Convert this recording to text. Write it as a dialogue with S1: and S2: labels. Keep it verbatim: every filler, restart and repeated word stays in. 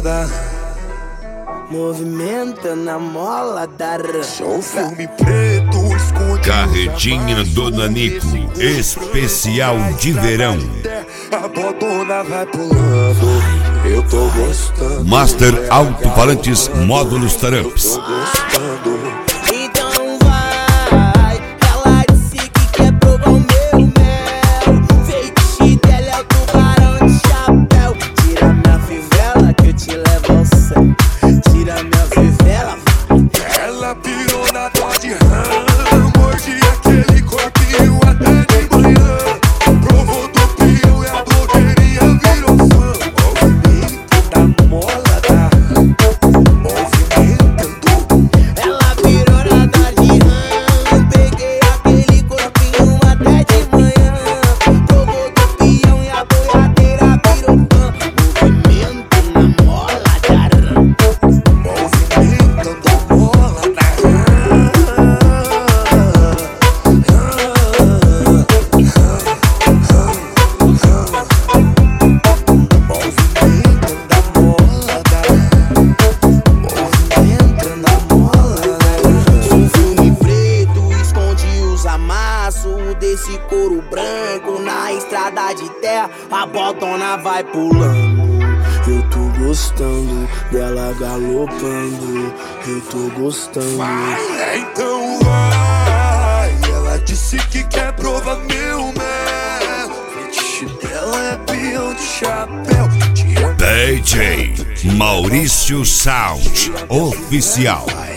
S1: da
S2: movimenta na mola da
S1: Sou filme preto, esconde
S3: Carretinha do Nanico, especial de verão.
S1: A botona vai pulando, eu tô gostando.
S3: Master Alto-Falantes Módulos Taramps.
S1: Tô gostando.
S2: Então vai, ela disse que quer provar o meu mel. Feitiço dela é o tubarão de chapéu. Tira minha fivela que eu te levo ao céu. Tira minha fivela.
S1: Ela pirou na dó de rã, mordi aquele corpinho até de manhã. Provou do pio e a blogueirinha virou fã. Movimento da mola da movimentando.
S2: Ela virou na dó de rã. Peguei aquele corpinho até de manhã. Provou do pião e a boiadeira virou fã. Movimento na mola da rã.
S1: Movimentando a mola da
S2: Um filme preto esconde os amassos desse couro branco na estrada de terra. A botona vai pulando. Eu tô gostando dela galopando. Eu tô gostando.
S1: vai, então vai. Ela disse que quer provar meu mel. Fetiche dela é peão de chapéu. Tira
S3: D J Maurício Sound Oficial.